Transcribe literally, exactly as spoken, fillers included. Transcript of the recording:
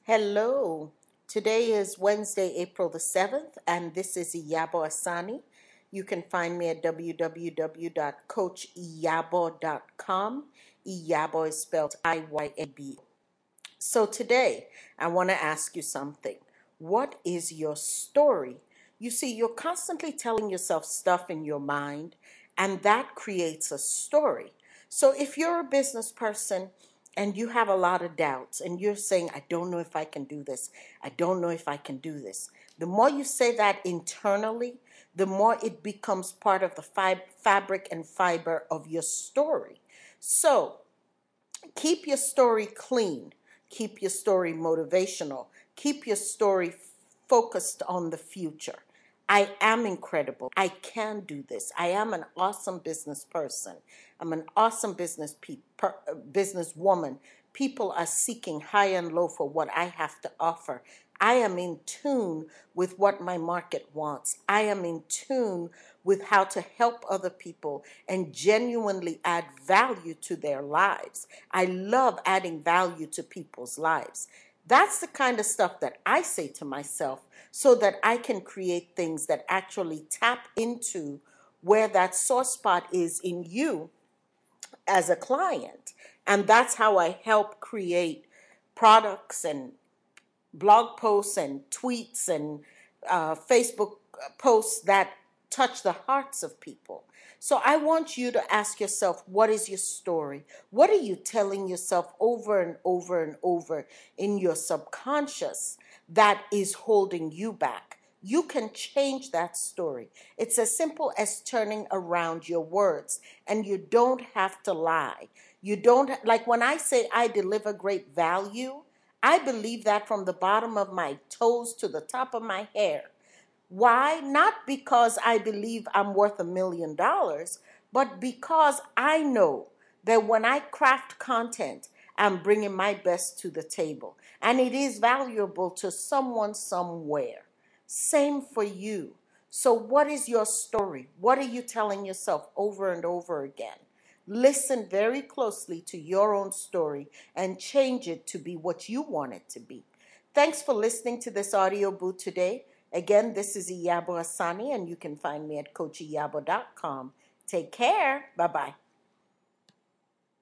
Hello. Today is Wednesday, April the seventh, and this is Iyabo Asani. You can find me at w w w dot coach iyabo dot com. Iyabo is spelled I Y A B. So today, I want to ask you something. What is your story? You see, you're constantly telling yourself stuff in your mind, and that creates a story. So if you're a business person and you have a lot of doubts and you're saying, I don't know if I can do this, I don't know if I can do this, the more you say that internally, the more it becomes part of the fib- fabric and fiber of your story. So keep your story clean. Keep your story motivational. Keep your story focused on the future. I am incredible. I can do this. I am an awesome business person. I'm an awesome business pe- per, business woman. People are seeking high and low for what I have to offer. I am in tune with what my market wants. I am in tune with how to help other people and genuinely add value to their lives. I love adding value to people's lives. That's the kind of stuff that I say to myself so that I can create things that actually tap into where that sore spot is in you as a client. And that's how I help create products and blog posts and tweets and uh, Facebook posts that touch the hearts of people. So I want you to ask yourself, what is your story? What are you telling yourself over and over and over in your subconscious that is holding you back? You can change that story. It's as simple as turning around your words, and you don't have to lie. You don't, like when I say I deliver great value, I believe that from the bottom of my toes to the top of my hair. Why? Not because I believe I'm worth a million dollars, but because I know that when I craft content, I'm bringing my best to the table. And it is valuable to someone somewhere. Same for you. So, what is your story? What are you telling yourself over and over again? Listen very closely to your own story and change it to be what you want it to be. Thanks for listening to this audio boot today. Again, this is Iyabo Asani, and you can find me at coach iyabo dot com. Take care. Bye bye.